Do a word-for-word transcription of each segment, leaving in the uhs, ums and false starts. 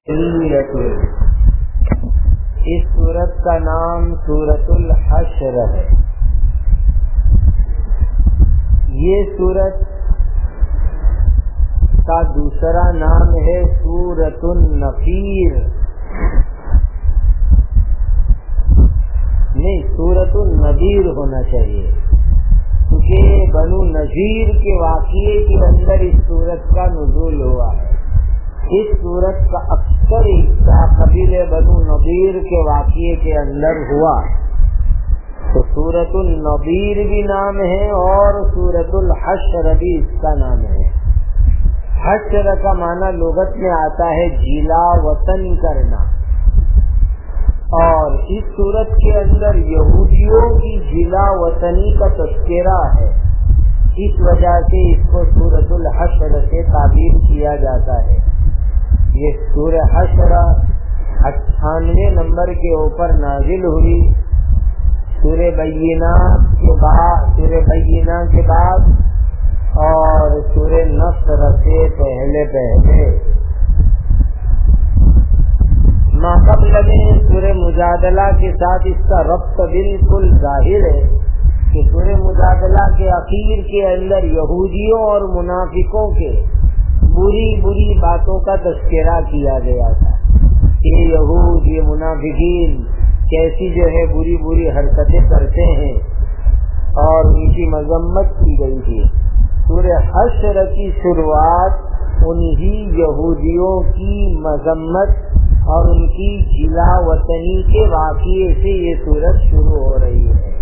اس سورت کا نام سورۃ الحشر ہے۔ یہ سورت کا دوسرا نام ہے سورۃ النفیر، نہیں سورۃ النذیر ہونا چاہیے، کیونکہ بنو نذیر کے واقعے کے اندر اس سورت کا نزول ہوا ہے۔ اس سورت کا اکثر حصہ قبیلے بنو نذیر کے واقعے کے اندر ہوا، تو سورۃ النذیر بھی نام ہے اور سورۃ الحشر بھی اس کا نام ہے۔ حشر کا معنی لغت میں آتا ہے جلا وطن کرنا، اور اس سورت کے اندر یہودیوں کی جلا وطنی کا تذکرہ ہے، اس وجہ سے اس کو سورۃ الحشر سے تعبیر کیا جاتا ہے۔ یہ سورہ حشر اٹھانوے نمبر کے اوپر نازل ہوئی، سورہ بینہ کے بعد سورہ بینہ کے بعد اور سورہ نصر سے پہلے پہلے۔ ما قبل میں سورہ مجادلہ کے ساتھ اس کا ربط بالکل ظاہر ہے کہ سورہ مجادلہ کے اخیر کے اندر یہودیوں اور منافقوں کے بری بری باتوں کا تذکرہ کیا گیا تھا کہ یہود یہ منافقین کیسی جو ہے بری بری حرکتیں کرتے ہیں، اور ان کی مذمت کی گئی تھی۔ سورہ حشر کی شروعات انہی یہودیوں کی مذمت اور ان کی جلا وطنی کے واقعے سے یہ سورت شروع ہو رہی ہے۔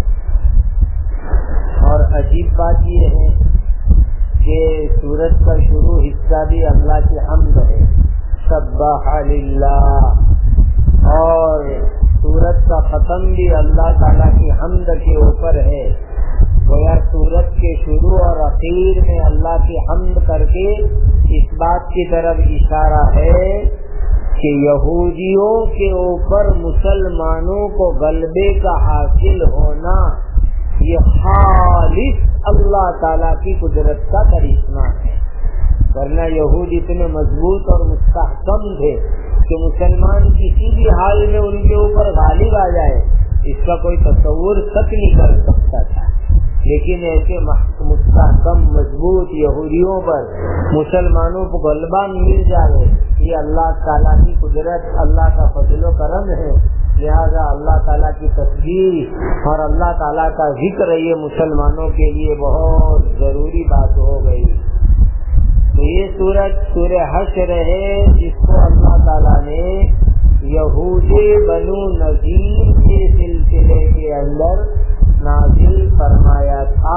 اور عجیب بات یہ ہے کہ سورت کا شروع حصہ بھی اللہ کی حمد ہے، سبح للہ، اور سورت کا ختم بھی اللہ تعالیٰ کی حمد کے اوپر ہے۔ گویا سورت کے شروع اور اخیر میں اللہ کی حمد کر کے اس بات کی طرف اشارہ ہے کہ یہودیوں کے اوپر مسلمانوں کو غلبے کا حاصل ہونا یہ خالص اللہ تعالیٰ کی قدرت کا کرشمہ ہے، ورنہ یہود اتنے مضبوط اور مستحکم تھے کہ مسلمان کسی بھی حال میں ان کے اوپر غالب آ جائے اس کا کوئی تصور تک نہیں کر سکتا تھا، لیکن ایسے مستحکم مضبوط یہودیوں پر مسلمانوں کو غلبہ مل جائے یہ اللہ تعالیٰ کی قدرت، اللہ کا فضل و کرم ہے۔ لہذا اللہ تعالیٰ کی تسبیح اور اللہ تعالیٰ کا ذکر یہ مسلمانوں کے لیے بہت ضروری بات ہو گئی۔ تو یہ سورت سورہ حشر ہے جس کو اللہ تعالیٰ نے یہود بنو نذیر کے سلسلے کے اندر نازل فرمایا تھا۔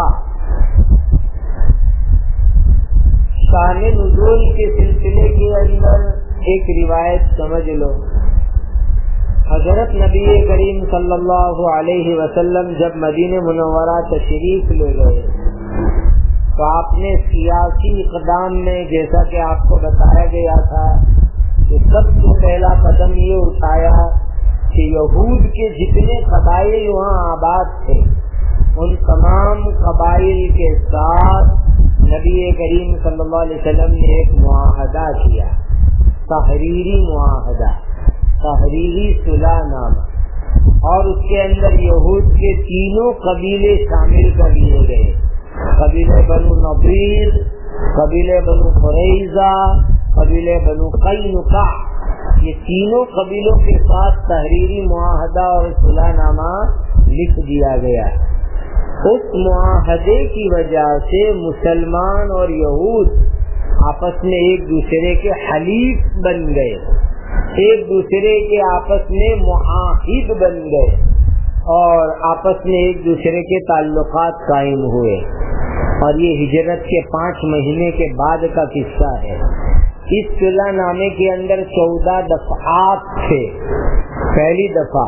شان نزول کے سلسلے کے اندر ایک روایت سمجھ لو۔ حضرت نبی کریم صلی اللہ علیہ وسلم جب مدینہ منورہ تشریف لے گئے تو آپ نے سیاسی اقدام میں، جیسا کہ آپ کو بتایا گیا تھا، کہ سب سے پہلا قدم یہ اٹھایا کہ یہود کے جتنے قبائل وہاں آباد تھے ان تمام قبائل کے ساتھ نبی کریم صلی اللہ علیہ وسلم نے ایک معاہدہ کیا، تحریری معاہدہ، تحریری صلح نامہ، اور اس کے اندر یہود کے تینوں قبیلے شامل کر لیے گئے، قبیلے بنو نضیر، قبیلے بنو قریظہ، قبیلے بنو قینقاع، یہ تینوں قبیلوں کے ساتھ تحریری معاہدہ اور صلح نامہ لکھ دیا گیا۔ اس معاہدے کی وجہ سے مسلمان اور یہود آپس میں ایک دوسرے کے حلیف بن گئے، ایک دوسرے کے آپس میں معاہد بن گئے، اور آپس میں ایک دوسرے کے تعلقات قائم ہوئے، اور یہ ہجرت کے پانچ مہینے کے بعد کا قصہ ہے۔ اس صلح نامے کے اندر چودہ دفعات تھے۔ پہلی دفعہ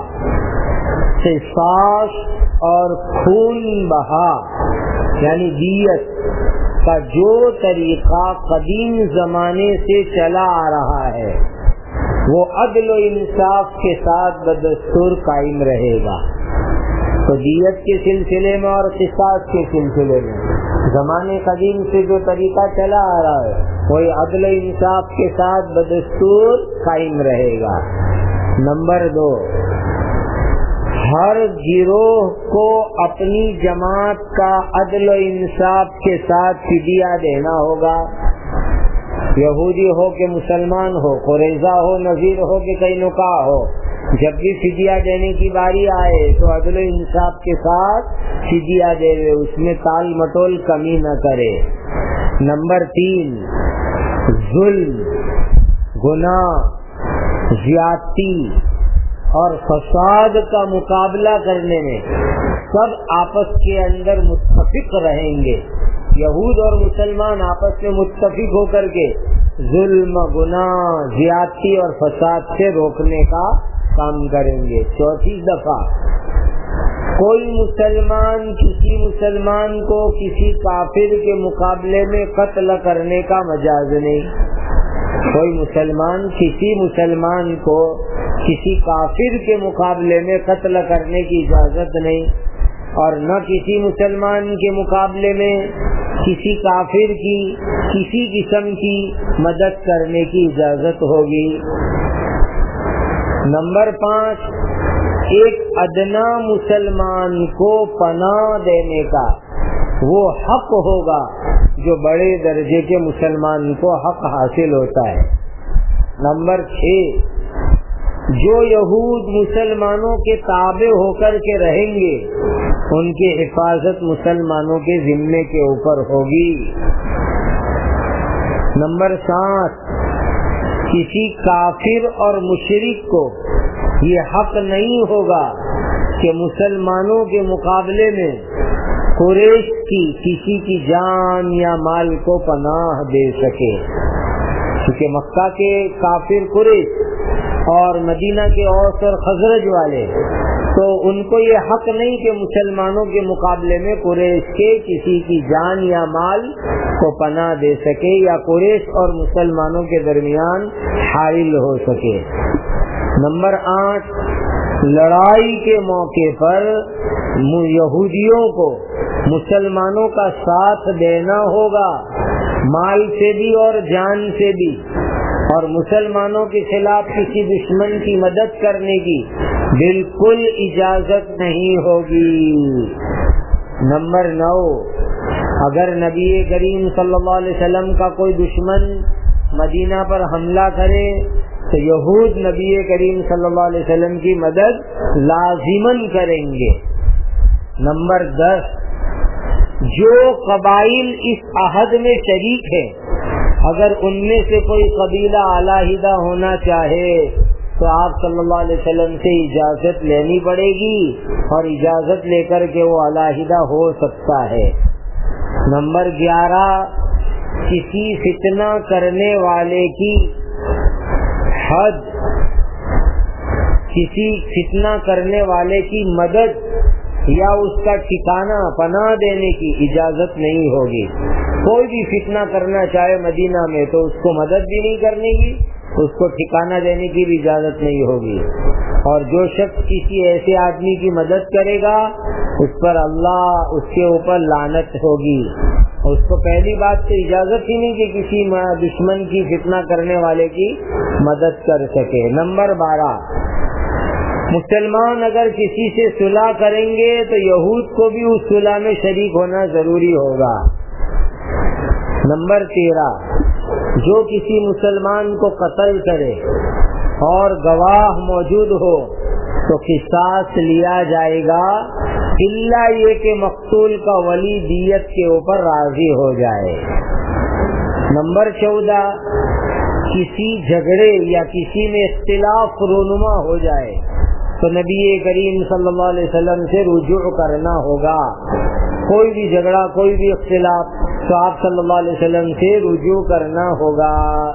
قصاص اور خون بہا یعنی دیت کا جو طریقہ قدیم زمانے سے چلا آ رہا ہے وہ عدل و انصاف کے ساتھ بدستور قائم رہے گا۔ تو دیت کے سلسلے میں اور قصاص کے سلسلے میں زمانے قدیم سے جو طریقہ چلا آ رہا ہے کوئی عدل و انصاف کے ساتھ بدستور قائم رہے گا۔ نمبر دو، ہر گروہ کو اپنی جماعت کا عدل و انصاف کے ساتھ فدیہ دینا ہوگا، یہودی ہو کہ مسلمان ہو، قریظہ ہو، نذیر ہو کہ قینقاع ہو، جب بھی فدیہ دینے کی باری آئے تو عدل و انصاف کے ساتھ فدیہ دے، اس میں تال مٹول کمی نہ کرے۔ نمبر تین، ظلم، گناہ، زیادتی اور فساد کا مقابلہ کرنے میں سب آپس کے اندر متفق رہیں گے۔ یہود اور مسلمان آپس میں متفق ہو کر کے ظلم، گناہ، زیادتی اور فساد سے روکنے کا کام کریں گے۔ چوتھی دفعہ، کوئی مسلمان کسی مسلمان کو کسی کافر کے مقابلے میں قتل کرنے کا مجاز نہیں۔ کوئی مسلمان کسی مسلمان کو کسی کافر کے مقابلے میں قتل کرنے کی اجازت نہیں، اور نہ کسی مسلمان کے مقابلے میں کسی کافر کی کسی قسم کی مدد کرنے کی اجازت ہوگی۔ نمبر پانچ، ایک ادنا مسلمان کو پناہ دینے کا وہ حق ہوگا جو بڑے درجے کے مسلمان کو حق حاصل ہوتا ہے۔ نمبر چھ، جو یہود مسلمانوں کے تابع ہو کر کے رہیں گے ان کی حفاظت مسلمانوں کے ذمے کے اوپر ہوگی۔ نمبر سات، کسی کافر اور مشرک کو یہ حق نہیں ہوگا کہ مسلمانوں کے مقابلے میں قریش کی کسی کی جان یا مال کو پناہ دے سکے، کیونکہ مکہ کے کافر قریش اور مدینہ کے اوس اور خزرج والے، تو ان کو یہ حق نہیں کہ مسلمانوں کے مقابلے میں قریش کے کسی کی جان یا مال کو پناہ دے سکے یا قریش اور مسلمانوں کے درمیان حائل ہو سکے۔ نمبر آٹھ، لڑائی کے موقع پر یہودیوں کو مسلمانوں کا ساتھ دینا ہوگا، مال سے بھی اور جان سے بھی، اور مسلمانوں کے خلاف کسی دشمن کی مدد کرنے کی بالکل اجازت نہیں ہوگی۔ نمبر نو، اگر نبی کریم صلی اللہ علیہ وسلم کا کوئی دشمن مدینہ پر حملہ کرے تو یہود نبی کریم صلی اللہ علیہ وسلم کی مدد لازماً کریں گے۔ نمبر دس، جو قبائل اس عہد میں شریک ہیں اگر ان میں سے کوئی قبیلہ علیحدہ ہونا چاہے تو آپ صلی اللہ علیہ وسلم سے اجازت لینی پڑے گی، اور اجازت لے کر کے وہ علیحدہ ہو سکتا ہے۔ نمبر گیارہ، کسی فتنہ کرنے والے کی حد، کسی فتنہ کرنے والے کی مدد یا اس کا ٹھکانہ پناہ دینے کی اجازت نہیں ہوگی۔ کوئی بھی فتنہ کرنا چاہے مدینہ میں تو اس کو مدد بھی نہیں کرنے کی، اس کو ٹھکانہ دینے کی بھی اجازت نہیں ہوگی، اور جو شخص کسی ایسے آدمی کی مدد کرے گا اس پر اللہ اس کے اوپر لعنت ہوگی۔ اس کو پہلی بات تو اجازت ہی نہیں کہ کسی دشمن کی فتنہ کرنے والے کی مدد کر سکے۔ نمبر بارہ، مسلمان اگر کسی سے صلح کریں گے تو یہود کو بھی اس صلح میں شریک ہونا ضروری ہوگا۔ نمبر تیرہ، جو کسی مسلمان کو قتل کرے اور گواہ موجود ہو تو قصاص لیا جائے گا، الا یہ کہ مقتول کا ولی دیت کے اوپر راضی ہو جائے۔ نمبر چودہ، کسی جھگڑے یا کسی میں اختلاف رونما ہو جائے تو نبی کریم صلی اللہ علیہ وسلم سے رجوع کرنا ہوگا۔ کوئی بھی جھگڑا، کوئی بھی اختلاف تو آپ صلی اللہ علیہ وسلم سے رجوع کرنا ہوگا۔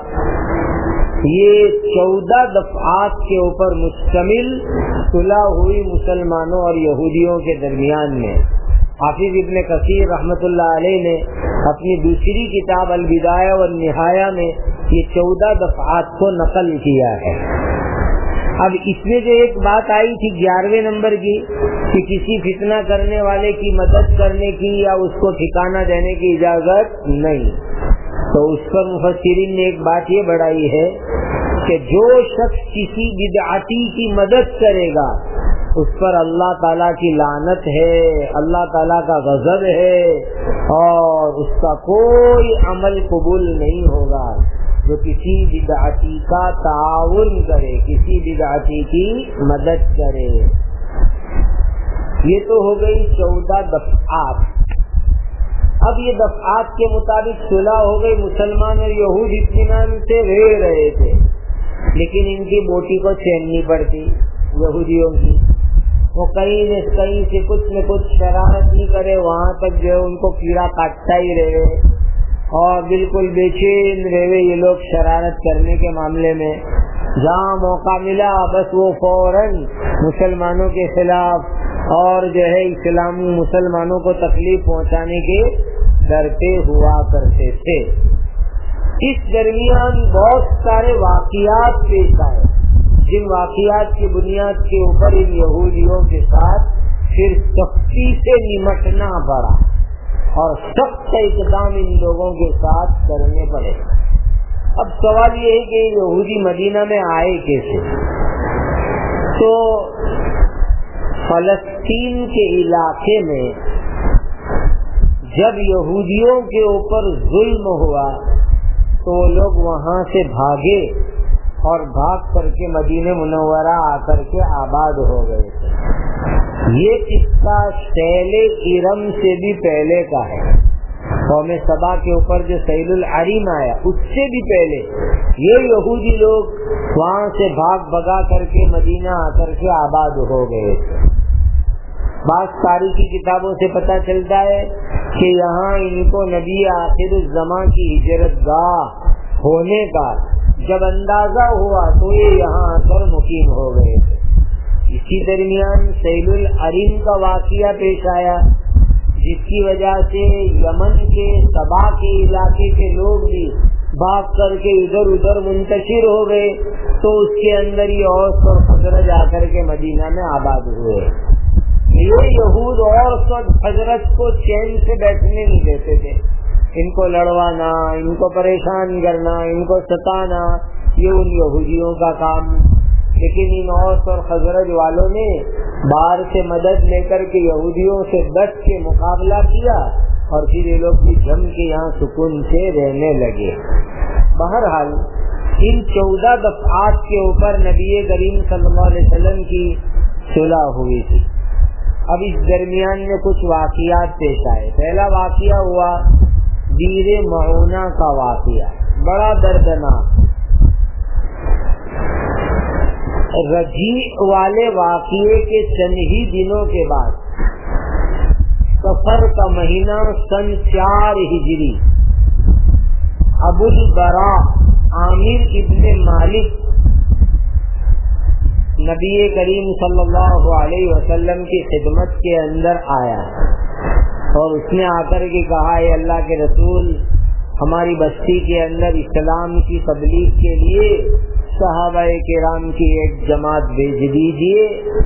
یہ چودہ دفعات کے اوپر مشتمل صلح ہوئی مسلمانوں اور یہودیوں کے درمیان میں۔ حافظ ابن کثیر رحمۃ اللہ علیہ نے اپنی دوسری کتاب البدایہ والنہایہ میں یہ چودہ دفعات کو نقل کیا ہے۔ اب اس میں جو ایک بات آئی تھی گیارہویں نمبر کی کہ کسی فتنہ کرنے والے کی مدد کرنے کی یا اس کو ٹھکانہ دینے کی اجازت نہیں، تو اس پر مفسرین نے ایک بات یہ بڑھائی ہے کہ جو شخص کسی بدعتی کی مدد کرے گا اس پر اللہ تعالیٰ کی لعنت ہے، اللہ تعالیٰ کا غضب ہے، اور اس کا کوئی عمل قبول نہیں ہوگا جو کسی بدعتی کا تعاون کرے، کسی بدعتی کی مدد کرے۔ یہ تو ہو گئی چودہ دفعات۔ اب یہ دفعات کے مطابق صلح ہو گئی، مسلمان اور یہود اطمینان سے رہ رہے تھے، لیکن ان کی بوٹی کو چھیننی پڑتی یہودیوں کی، وہ کہیں نہ کہیں سے کچھ نہ کچھ شرارت نہیں کرے، وہاں تک جو ہے ان کو کیڑا کاٹتا ہی رہے اور بالکل بے چین رہے یہ لوگ شرارت کرنے کے معاملے میں۔ جہاں موقع ملا بس وہ فوراً مسلمانوں کے خلاف اور جو ہے اسلام مسلمانوں کو تکلیف پہنچانے کے ڈرتے ہوا کرتے تھے۔ اس درمیان بہت سارے واقعات پیش آئے جن واقعات کی بنیاد کے اوپر ان یہودیوں کے ساتھ پھر سختی سے نمٹنا پڑا اور سخت اقدام ان لوگوں کے ساتھ کرنے پڑے۔ اب سوال یہ ہے کہ یہودی مدینہ میں آئے کیسے؟ تو فلسطین کے علاقے میں جب یہودیوں کے اوپر ظلم ہوا تو وہ لوگ وہاں سے بھاگے اور بھاگ کر کے مدینہ منورہ آ کر کے آباد ہو گئے تھے۔ یہ قصہ سیل ارم سے بھی پہلے کا ہے، قوم سبا کے اوپر جو سیل العریم آیا اس سے بھی پہلے یہ یہودی لوگ وہاں سے بھاگ بھگا کر کے مدینہ آ کر کے آباد ہو گئے تھے۔ بعض تاریخی کتابوں سے پتہ چلتا ہے کہ یہاں ان کو نبی آخر الزماں کی ہجرت گاہ ہونے کا جب اندازہ ہوا تو یہ یہاں آ کر مقیم ہو گئے تھے۔ اسی درمیان سیل العریم کا واقعہ پیش آیا جس کی وجہ سے یمن کے سبا کے علاقے کے لوگ بھی بھاگ کر کے ادھر ادھر منتشر ہو گئے، تو اس کے اندر ہی اوس اور خزرج آ کر کے مدینہ میں آباد ہوئے۔ یہ یہود اوس اور خزرج کو چین سے بیٹھنے نہیں دیتے تھے، ان کو لڑوانا، ان کو پریشان کرنا، ان کو ستانا، یہ ان یہودیوں کا کام۔ لیکن ان اوس اور خزرج والوں نے باہر سے مدد لے کر کے یہودیوں سے ڈٹ کے مقابلہ کیا اور پھر یہ لوگ بھی جم کے یہاں سکون سے رہنے لگے۔ بہرحال ان چودہ دفعات کے اوپر نبی کریم صلی اللہ علیہ وسلم کی صلح ہوئی تھی۔ اب اس درمیان میں کچھ واقعات پیش آئے۔ پہلا واقعہ ہوا بیر معونہ کا واقعہ، بڑا دردناک۔ رجیع والے واقعے کے چند ہی دنوں کے بعد سفر کا مہینہ سن چار ہجری ابو البراء عامر ابن مالک نبی کریم صلی اللہ علیہ وسلم کی خدمت کے اندر آیا اور اس نے آ کر کے کہا، اے اللہ کے رسول، ہماری بستی کے اندر اسلام کی تبلیغ کے لیے صحابہ کرام کی ایک جماعت بھیج دیجیے۔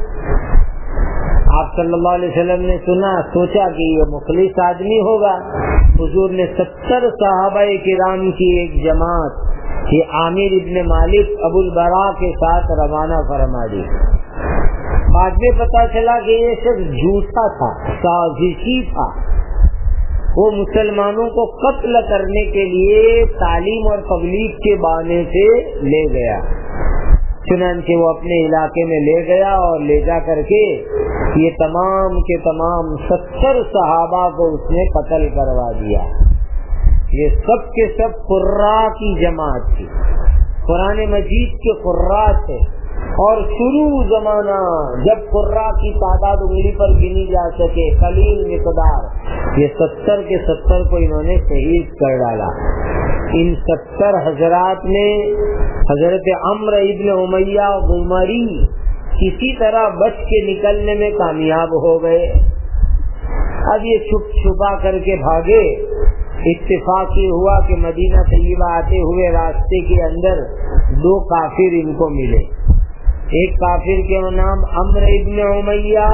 آپ صلی اللہ علیہ وسلم نے سنا، سوچا کہ یہ مخلص آدمی ہوگا، حضور نے ستر صحابہ کرام کی ایک جماعت یہ عامر ابن مالک ابو البراء کے ساتھ روانہ فرما دی۔ بعد میں پتا چلا کہ یہ صرف جھوٹا تھا، سازشی تھا، وہ مسلمانوں کو قتل کرنے کے لیے تعلیم اور تبلیغ کے بہانے سے لے گیا۔ چنانچہ وہ اپنے علاقے میں لے گیا اور لے جا کر کے یہ تمام کے تمام ستر صحابہ کو اس نے قتل کروا دیا۔ یہ سب کے سب قراء کی جماعت تھی، قرآن مجید کے قراء تھے، اور شروع زمانہ جب قراء کی تعداد انگلی پر گنی جا سکے، قلیل مقدار، یہ ستر کے ستر کو انہوں نے شہید کر ڈالا۔ ان ستر حضرات نے حضرت عمرو ابن امیہ غمری کسی طرح بچ کے نکلنے میں کامیاب ہو گئے۔ اب یہ چھپ چھپا کر کے بھاگے۔ اتفاق یہ ہوا کہ مدینہ طیبہ آتے ہوئے راستے کے اندر دو کافر ان کو ملے۔ ایک کافر کے نام عمرو ابن امیہ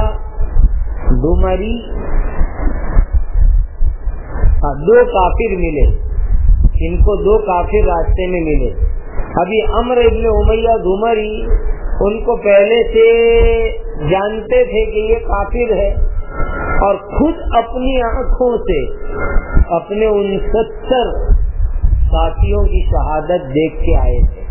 غمری، دو کافر ملے، ان کو دو کافر راستے میں ملے. ابھی عمرو ابن امیہ دمری ان کو پہلے سے جانتے تھے کہ یہ کافر ہے اور خود اپنی آنکھوں سے اپنے انستر ساتھیوں کی شہادت دیکھ کے آئے تھے.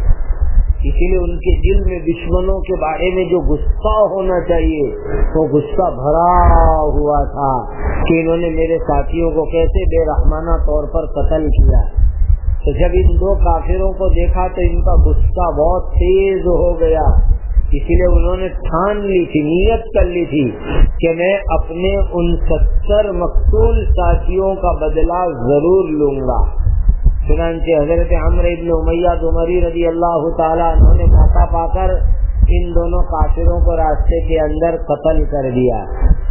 اسی لیے ان کے دل میں دشمنوں کے بارے میں جو غصہ ہونا چاہیے وہ غصہ بھرا ہوا تھا کہ انہوں نے میرے ساتھیوں کو کیسے بے رحمانہ طور پر قتل کیا. تو جب ان دو کافروں کو دیکھا تو ان کا غصہ بہت تیز ہو گیا. اسی لیے انہوں نے ٹھان لی تھی, نیت کر لی تھی کہ میں اپنے ان ستر مقتول ساتھیوں کا بدلہ ضرور لوں گا. چنانچہ حضرت عمرو ابن امیہ دمری رضی اللہ تعالیٰ عنہ نے موقع پا کر ان دونوں کافروں کو راستے کے اندر قتل کر دیا.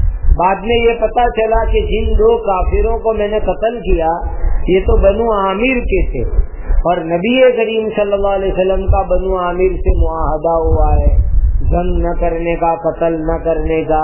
بعد میں یہ پتا چلا کہ جن دو کافروں کو میں نے قتل کیا یہ تو بنو عامر کے تھے اور نبی کریم صلی اللہ علیہ وسلم کا بنو عامر سے معاہدہ ہوا ہے جنگ نہ کرنے کا, قتل نہ کرنے کا.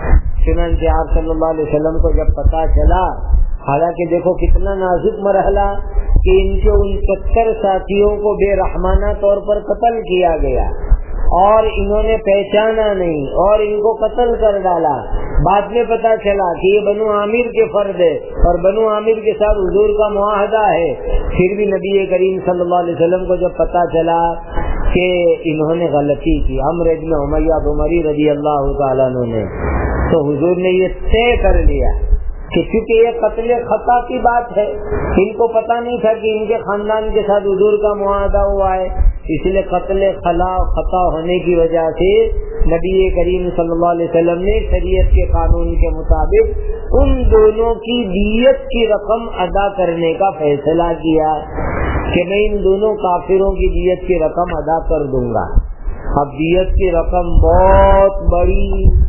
چنانچہ آپ صلی اللہ علیہ وسلم کو جب پتا چلا, حالانکہ دیکھو کتنا نازک مرحلہ کہ ان کے ان ستر ساتھیوں کو بے رحمانہ طور پر قتل کیا گیا اور انہوں نے پہچانا نہیں اور ان کو قتل کر ڈالا. بعد میں پتا چلا کہ یہ بنو عامر کے فرد ہے اور بنو عامر کے ساتھ حضور کا معاہدہ ہے. پھر بھی نبی کریم صلی اللہ علیہ وسلم کو جب پتا چلا کہ انہوں نے غلطی کی, عمرو ابن امیہ دمری رضی اللہ تعالیٰ عنہ نے, تو حضور نے یہ طے کر لیا کہ چونکہ یہ قتل خطا کی بات ہے, ان کو پتا نہیں تھا کہ ان کے خاندان کے ساتھ حضور کا معاہدہ ہوا ہے, اس لیے قتل خلا خطا ہونے کی وجہ سے نبی کریم صلی اللہ علیہ وسلم نے شریعت کے قانون کے مطابق ان دونوں کی دیت کی رقم ادا کرنے کا فیصلہ کیا کہ میں ان دونوں کافروں کی دیت کی رقم ادا کر دوں گا. اب دیت کی رقم بہت بڑی,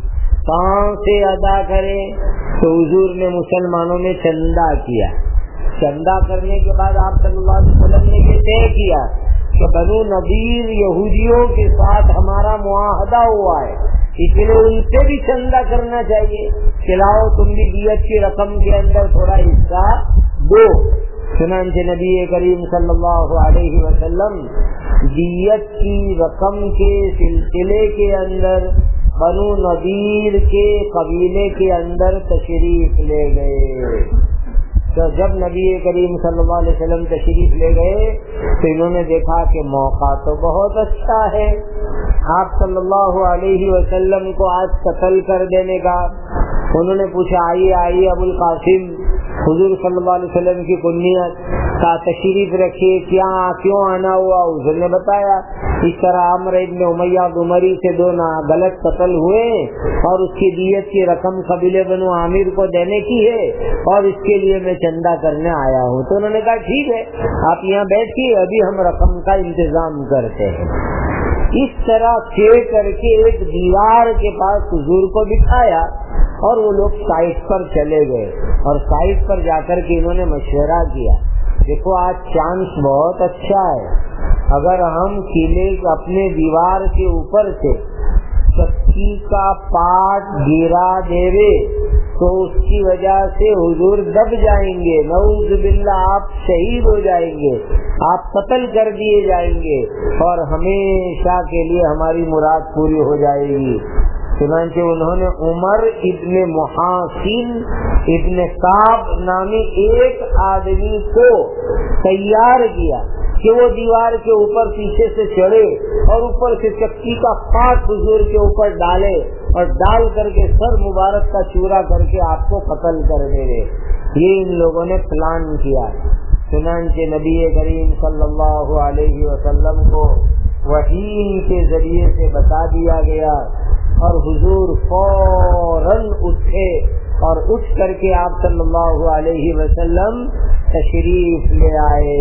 کہاں سے ادا کرے؟ تو حضور نے مسلمانوں میں چندہ کیا. چندہ کرنے کے بعد آپ صلی اللہ علیہ وسلم نے یہ طے کیا کہ بنو نذیر یہودیوں کے ساتھ ہمارا معاہدہ ہوا ہے, اس لیے ان سے بھی چندہ کرنا چاہیے کہ لاؤ تم بھی دیت کی رقم کے اندر تھوڑا حصہ دو. چنانچہ نبی کریم صلی اللہ علیہ وسلم دیت کی رقم کے سلسلے کے اندر بنو نذیر کے قبیلے کے اندر تشریف لے گئے. تو جب نبی کریم صلی اللہ علیہ وسلم تشریف لے گئے تو انہوں نے دیکھا کہ موقع تو بہت اچھا ہے آپ صلی اللہ علیہ وسلم کو آج قتل کر دینے کا. انہوں نے پوچھا آئیے آئیے ابو القاسم, حضور صلی اللہ علیہ وسلم کی کنیت کا تشریف رکھیے, کیا کیوں آنا ہوا؟ حضور نے بتایا اس طرح عمرو ابن امیہ دمری سے دو نا غلط قتل ہوئے اور اس کی دیت کی رقم قبیلے بنو عامر کو دینے کی ہے اور اس کے لیے میں چندہ کرنے آیا ہوں. تو انہوں نے کہا ٹھیک ہے آپ یہاں بیٹھیے, ابھی ہم رقم کا انتظام کرتے ہیں. اس طرح کھے کر کے ایک دیوار کے پاس حضور کو بٹھایا اور وہ لوگ سائٹ پر چلے گئے اور سائٹ پر جا کر کے انہوں نے مشورہ کیا. دیکھو آج چانس بہت اچھا ہے, اگر ہم قلعے اپنے دیوار کے اوپر سے چکی کا پاٹ گرا دے تو اس کی وجہ سے حضور دب جائیں گے, نعوذ باللہ آپ شہید ہو جائیں گے, آپ قتل کر دیے جائیں گے اور ہمیشہ کے لیے ہماری مراد پوری ہو جائے گی. چنانچہ انہوں نے عمر ابن محاسن ابن کعب نامی ایک آدمی کو تیار کیا کہ وہ دیوار کے اوپر پیچھے سے چڑھے اور اوپر سے چکی کا پاٹ حضور کے اوپر ڈالے اور ڈال کر کے سر مبارک کا چورا کر کے آپ کو قتل کر دے. یہ ان لوگوں نے پلان کیا. چنانچہ نبی کریم صلی اللہ علیہ وسلم کو وحی کے ذریعے سے بتا دیا گیا اور حضور فوراً اٹھے اور اٹھ کر کے آپ صلی اللہ علیہ وسلم تشریف لے آئے.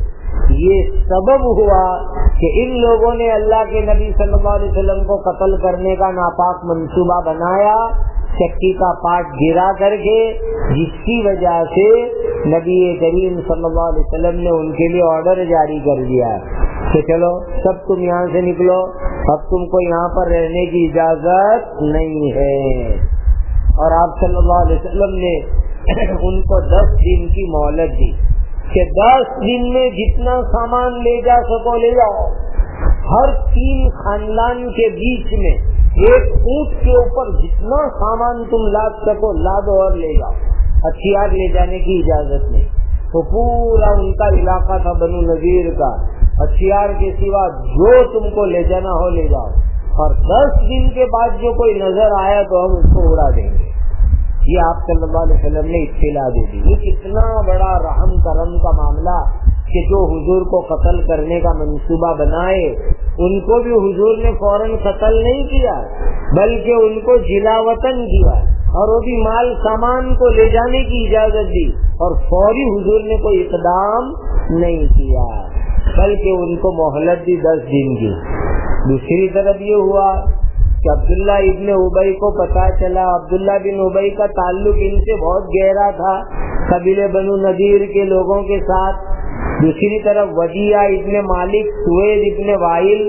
یہ سبب ہوا کہ ان لوگوں نے اللہ کے نبی صلی اللہ علیہ وسلم کو قتل کرنے کا ناپاک منصوبہ بنایا, چکی کا پاٹ گرا کر کے, جس کی وجہ سے نبی کریم صلی اللہ علیہ وسلم نے ان کے لیے آرڈر جاری کر دیا کہ چلو سب تم یہاں سے نکلو, اب تم کو یہاں پر رہنے کی اجازت نہیں ہے. اور آپ صلی اللہ علیہ وسلم نے ان کو دس دن کی مہلت دی کہ دس دن میں جتنا سامان لے جا سکو لے جاؤ. ہر تین خاندان کے بیچ میں ایک اونٹ کے اوپر جتنا سامان تم لاد سکو لادو اور لے جاؤ. ہتھیار لے جانے کی اجازت نہیں. تو پورا ان کا علاقہ تھا بنو نذیر کا. ہتھیار کے سوا جو تم کو لے جانا ہو لے جاؤ, اور دس دن کے بعد جو کوئی نظر آیا تو ہم اس کو اڑا دیں گے. یہ آپ صلی اللہ علیہ وسلم نے اطلاع دے دی. یہ کتنا بڑا رحم کرم کا معاملہ کہ جو حضور کو قتل کرنے کا منصوبہ بنائے ان کو بھی حضور نے فوراً قتل نہیں کیا, بلکہ ان کو جلا وطن کیا, اور وہ بھی مال سامان کو لے جانے کی اجازت دی, اور فوری حضور نے کوئی اقدام نہیں کیا بلکہ ان کو مہلت دی دس دن کی. دوسری طرف یہ ہوا کہ عبداللہ ابن ابی کو پتا چلا, عبداللہ بن ابی کا تعلق ان سے بہت گہرا تھا قبیلے بنو نذیر کے لوگوں کے ساتھ. دوسری طرف ودیعہ ابن مالک, سوید ابن وائل,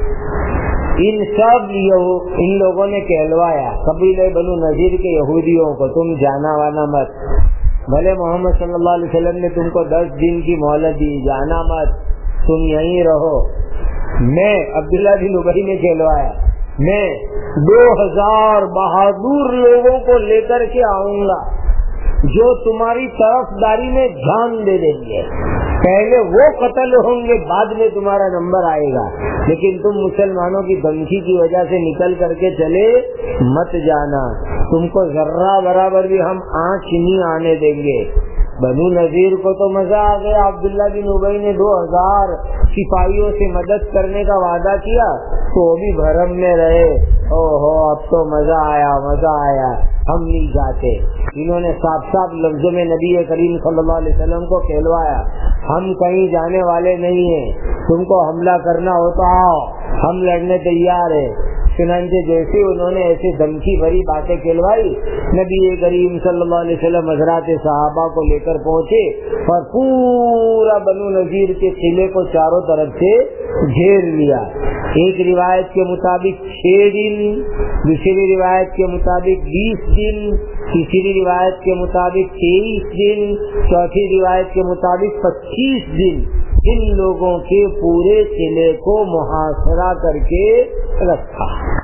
ان سب ان لوگوں نے کہلوایا قبیلے بنو نذیر کے یہودیوں کو, تم جانا وانا مت. بھلے محمد صلی اللہ علیہ وسلم نے تم کو دس دن کی مہلت دی, جانا مت, تم یہیں رہو. میں عبداللہ بن ابی نے کہلوایا میں دو ہزار بہادر لوگوں کو لے کر کے آؤں گا جو تمہاری طرفداری میں جان دے دیں گے. پہلے وہ قتل ہوں گے, بعد میں تمہارا نمبر آئے گا, لیکن تم مسلمانوں کی دھمکی کی وجہ سے نکل کر کے چلے مت جانا. تم کو ذرہ برابر بھی ہم آنچ نہیں آنے دیں گے. بنو نذیر کو تو مزہ آ گیا. عبداللہ بن ابی نے دو ہزار سپاہیوں سے مدد کرنے کا وعدہ کیا تو وہ بھی بھرم میں رہے. او ہو اب تو مزہ آیا مزہ آیا, ہم نہیں جاتے. انہوں نے صاف صاف لفظوں میں نبی کریم صلی اللہ علیہ وسلم کو کہلوایا ہم کہیں جانے والے نہیں ہیں, تم کو حملہ کرنا ہو تو آؤ, ہم لڑنے تیار ہیں. چنانچہ جیسے انہوں نے ایسے دھمکی بھری باتیں کہلوائی, نبی کریم صلی اللہ علیہ وسلم حضرات صحابہ کو لے کر پہنچے اور پورا بنو نذیر کے قلعے کو چاروں طرف سے گھیر لیا. ایک روایت کے مطابق چھ دن, دوسری روایت کے مطابق بیس دن, تیسری روایت کے مطابق تیئیس دن, چوتھی روایت کے مطابق پچیس دن ان لوگوں کے پورے قلعے کو محاصرہ کر کے رکھا.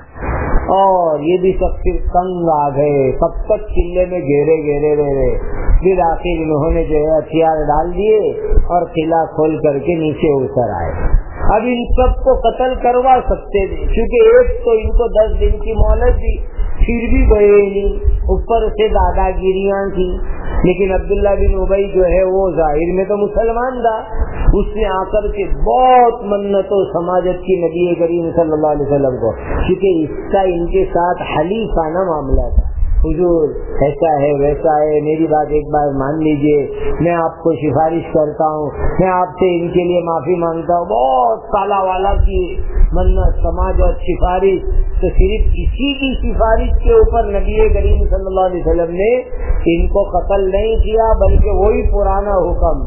اور یہ بھی سب پھر تنگ آ گئے, سب تک قلعے میں گھیرے گھیرے رہے. پھر آخر انہوں نے جو ہے ہتھیار ڈال دیے اور قلعہ کھول کر کے نیچے اتر آئے. اب ان سب کو قتل کروا سکتے تھے کیونکہ ایک تو ان کو دس دن کی مہلت دی, پھر بھی گئے نہیں, اوپر سے دادا گیریاں تھی. لیکن عبداللہ بن ابی جو ہے وہ ظاہر میں تو مسلمان تھا, اس نے آ کر کے بہت منت و سماجت کی نبی کریم صلی اللہ علیہ وسلم کو, کیونکہ اس کا ان کے ساتھ حلیفانہ معاملہ تھا. حضور ایسا ہے ویسا ہے, میری بات ایک بار مان لیجئے, میں آپ کو سفارش کرتا ہوں, میں آپ سے ان کے لیے معافی مانگتا ہوں. بہت سالہ والا کی منت سماج اور سفارش. تو صرف اسی کی سفارش کے اوپر نبی کریم صلی اللہ علیہ وسلم نے ان کو قتل نہیں کیا, بلکہ وہی پرانا حکم,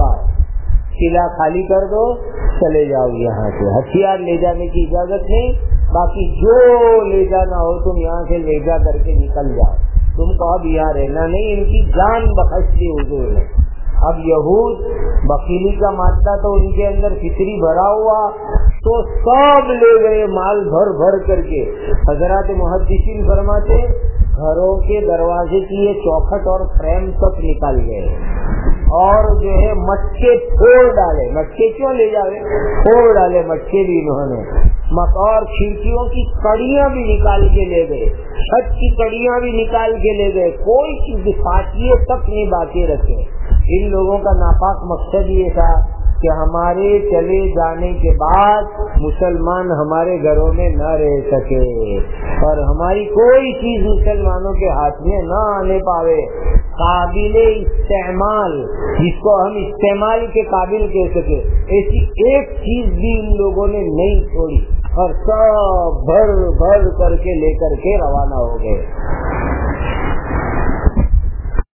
قلعہ خالی کر دو, چلے جاؤ یہاں سے, ہتھیار لے جانے کی اجازت نہیں, باقی جو لے جانا ہو تم یہاں سے لے جا کر کے نکل جاؤ, تم کو اب یہاں رہنا نہیں. ان کی جان بخش دی حضور نے. اب یہود بخیلی کا مادہ تو ان کے اندر فطری بھرا ہوا, تو سب لے گئے مال بھر بھر کر کے. حضرات محدثین فرماتے گھروں کے دروازے کی یہ چوکھٹ اور فریم تک نکال گئے, اور جو ہے مٹکے پھوڑ ڈالے. مٹکے کیوں لے جاوے, پھوڑ ڈالے مٹکے بھی انہوں نے. اور کھڑکیوں کی کڑیاں بھی نکال کے لے گئے, چھت کی کڑیاں بھی نکال کے لے گئے, کوئی چیز پاٹیے تک نہیں باقی رکھے. ان لوگوں کا ناپاک مقصد یہ تھا کہ ہمارے چلے جانے کے بعد مسلمان ہمارے گھروں میں نہ رہ سکے اور ہماری کوئی چیز مسلمانوں کے ہاتھ میں نہ آنے پاوے. قابل استعمال, جس کو ہم استعمال کے قابل کہہ سکے, ایسی ایک چیز بھی ان لوگوں نے نہیں چھوڑی, اور سب بھر بھر کر کے لے کر کے روانہ ہو گئے.